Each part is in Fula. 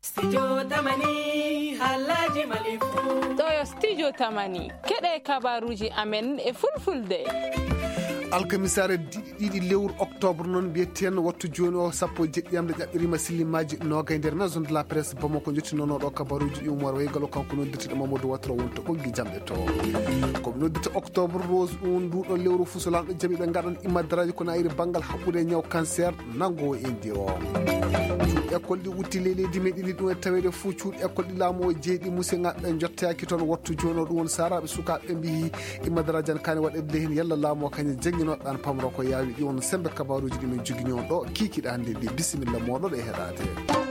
Studio Tamani Halaji Malifu Toyo Studio Tamani Kede kabaruji amen e fulfulde alkamisare ɗiɗi lewru octobre noon mbiyeten wattu joni o sappo jeɗɗiyamde ƴaɓɓirima sillimaji nogay nder maison de la presse bamako jettinonoɗo kabaruji umar waygalo kanko noddirteɗo mamadou watro wonto ɓoggi jamɗe to koɓe noddita octobre rose ɗum nduɗo lewru fusolanɗo jaaɓi ɓe gaɗan immadaraji kono ayri banggal haɓɓude ñaw cancer nango indi o école ɗi utti leydi meɗini ɗum e tawede fou cuuɗi école ɗi laamu o jeeɗi musidɗaɓe ɓe jottaki toon wattu joni o ɗum won saraɓe sukaɓe mbi immadaraji an kane waɗede hen yalla laamu o kañum jangguinoɗan pamro ko yawi ɗi won sembe kabaruji ɗi min jogui on ɗo kikiɗa hande ɗi bisimilla moɗon e heɗade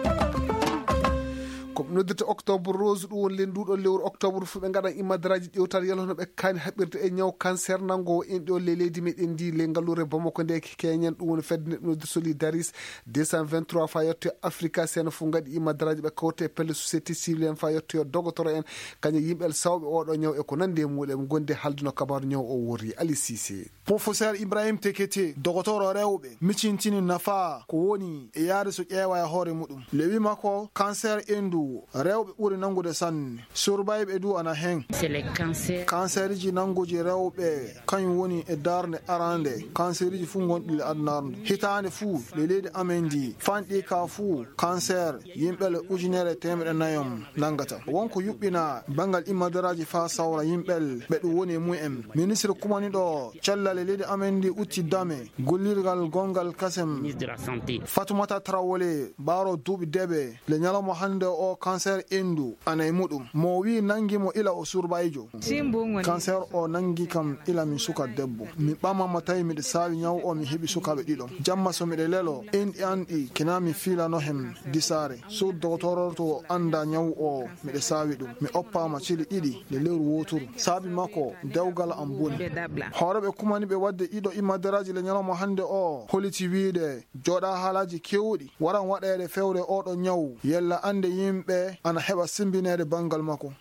koɓe noddita octobre rose ɗum won lenduɗo lewru octobre fu ɓe gaɗan immadaraji ƴewtat yalhono ɓe kani haɓɓirde e ñaw cancer nango en ɗo leydi meɗen ndi le ngallure bamako nde keñen ɗum woni fedde neɗɗo noddi solidaris 223 fa yetto africa sene fu gaɗi immadaraji ɓe kawte pelle société civile en fa yetto docteur en kañum yimɓel sawɓe oɗo ñaw e ko nande muɗum gonde halduno kabaru ñaw o wori Ali Cissé. Professeur Ibrahim Tekete docteur rewɓe micintini nafa ko woni e yaade so ƴeewa e hoore muɗum le wi makko cancer endu rewɓe ɓuri nangude sanne surbayɓe du ana hen cancer ji nanguji rewɓe kañum woni e darde arande cancer ji fuu gonɗi le adnarde hitande fuu le leydi amen ndi fanɗi ka fuu cancer yimɓele ujunere temedde nayom nangata wonko yuɓɓina bangal immadaraji fa sawra yimɓel ɓe ɗum woni e mumen ministre kumaniɗo cellal leydi amen ndi utti dame gollirgal gongal kasem Fatoumata Traoré baro duuɓi deɓe le ñalawma hande o cancer endu ana e muɗum mo wi nangi mo ila o surbayjo cancer o nangi kam ila min suka debbo mi ɓamama tawi miɗe sawi ñaw o mi heeɓi sukaɓe ɗiɗon jamma so miɗe lelo enɗi anɗi kina mi filano hen disare so docteur to anda ñaw o miɗe sawi ɗum mi oppama cili ɗiɗi le lewru woturu saabi makko dewgal am boni hooreɓe kumani ɓe wadde ɗiɗo immadaraji le ñalawma hande o holiti wiide joɗa haalaji kewɗi waran waɗede fewre oɗo ñaw yella ande yimɓe ana heɓa simbinede bangal makko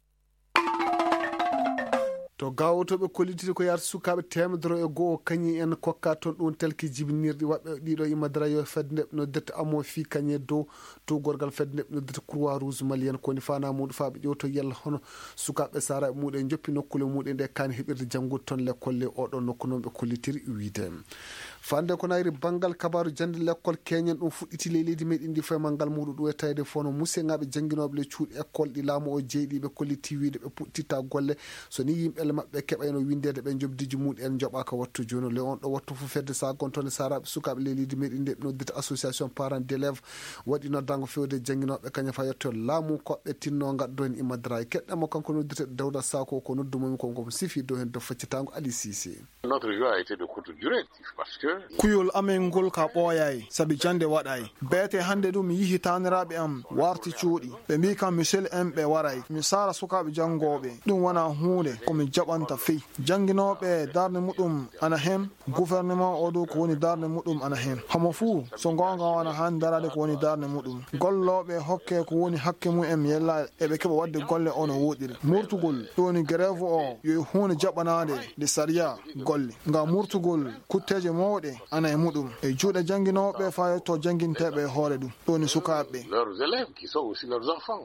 to gawotoɓe kollitide ko yarta sukaɓe temedere e goho kañi en kokka toon ɗum telki jibinirɗi waɓɓe ɗiɗo immadara yo fedde ndeɓe noddete amo fi kañe dow to gorgal fedde ndeɓe noddete croix rouge malien koni fana muɗum faɓe ƴewto yalla hono sukaɓe saraɓe muɗum joppi nokkule muɗum nde kani heɓirde janggude toon l'école oɗo nokku noon ɓe kollitiri wiide fande ko nayri bangal kabaru jande l'école keñen ɗum fuɗɗiti leydi meɗen ndi foye mangal muɗum ɗum e tawde fono musidɗaɓe jangguinoɓe le cuuɗi école ɗi laamu o jeeɗi ɓe kolliti wiide ɓe puɗɗitta golle so ni yimɓele mabɓe keɓayno windede ɓe jobdiji muɗum en joɓa ko wattu joni le on ɗo wattu fu fedde sa gontone saraɓe sukaɓe leydi meɗen ndi ɓe noddita association parents d'élèves waɗi noddango fewde jangguinoɓe kañum fa yetto laamu koɓɓe tinno gaddo hen immadara keɗɗamo kanko noddite Dawda Sako ko noddumomi konko sifi dow hen do faccitango Ali Cissé. Notre joie a été de courte durée parce que kuyol amen ngol ka ɓooyay sabi jande waɗay beete hande ɗum mi yihi taniraɓe am warti cuuɗi ɓe mbi kam monsieur en ɓe waray mi sara sukaɓe jangoɓe ɗum wona hunde komi jaɓanta fey jangguinoɓe darde muɗum ana hen gouvernement o ɗo ko woni darde muɗum ana hen homo fuu so gonga wana han darade ko woni darde muɗum golloɓe hokke ko woni hakke mumen yella eɓe keɓa wadde golle o no woɗiri murtugol ɗum woni grève o yo hunde jaɓanade de saria golle ngam murtugol kutteje mawɗe ana e muɗum e juuɗe jangguinoɓe fa yetto janguinteɓe hoore ɗum ɗo ni sukaɓe leurs élèves qui sont aussi leurs enfants.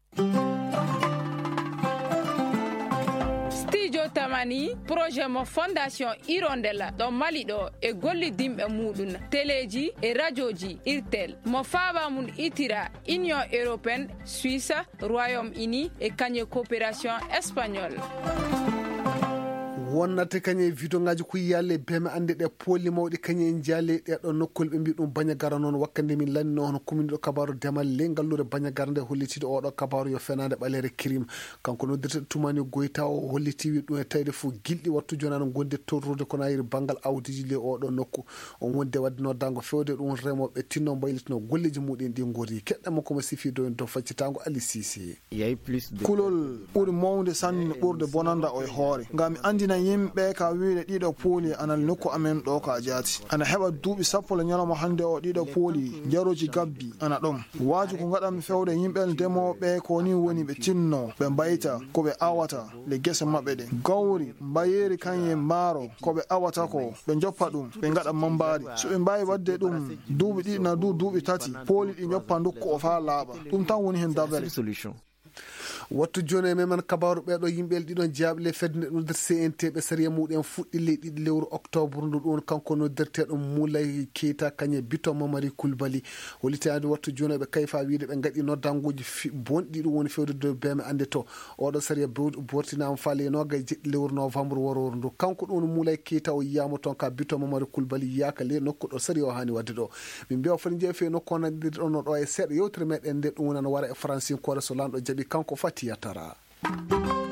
Studio Tamani projet mo fondation Hirondella ɗo Mali ɗo e gollidimɓe muɗum téléji e radioji irtel mo faaba mum itira Union européenne Suisse Royaume-Uni e kañe coopération espagnole wonnate kañe vidéo ngaji ko yalle beme ande ɗe poli mawɗi kañe en jaale ɗeɗo nokkol ɓe mbi ɗum Bañagara noon wakkande min lanno hono commune ɗo kabaru demal le ngallure Bañagara nde hollitide oɗo kabaru yo fenade ɓalere crime kanko noddirte tumani Goyta o holliti wi ɗum e tawde fo gilɗi wattu joni an gonde torrude kono ayiri banggal awdiji le oɗo nokku on wonde wadde noddango fewde ɗum remoɓe tinno mbaylitino golleji muɗum ɗi gori keɗɗamo komo sifi do en dow faccitango Ali Cissé kulol ɓuuri mawde sanne ɓurde bonanda o e hoore ngam mi andina yimɓe ka wiide ɗiɗo pooli ana nokku amen ɗo ka jati ana heɓa duuɓi sappo le ñalawma hande o ɗiɗo pooli jaroji gabbi ana ɗon waaju ko gaɗami fewde yimɓe ndemoɓe ko ni woni ɓe tinno ɓe mbayta ko ɓe awata le gese maɓɓe ɗe gawri mbayeri kanye maaro ko ɓe awata ko ɓe joppa ɗum ɓe gaɗa mambari so ɓe mbawi wadde ɗum duuɓi ɗiɗi na duuɓi tati pooli ɗi joppa ndukku o fa laaɓa ɗum tan woni hen dabere wattu joni e memen kabaru ɓeɗo yimɓel ɗiɗon jaaɓle fedde nodder CNT ɓe sariya muɗen fuɗɗi ley ɗiɗi lewru octobre ndu ɗon kanko nodderteɗo Moulay Keita kañe Bito Mamari Coulibaly holitade wattu joni ɓe kayfa wiide ɓe gaɗi noddanguji bonɗi ɗum woni fewde dow beme ande to oɗo sariya bortinama faale noga jeɗɗi lewru novembre woror ndu kanko ɗon Moulay Keita o yiyama toon ka Bito Mamari Coulibaly yiyaka le nokku ɗo sariya o hani wadde ɗo min mbiya foti jeefe nokku onaddir ɗon ɗo e seeɗa yewtere meɗen nde ɗum wona no wara e Francine Kore so lanɗo jaaɓi kanko fati yatara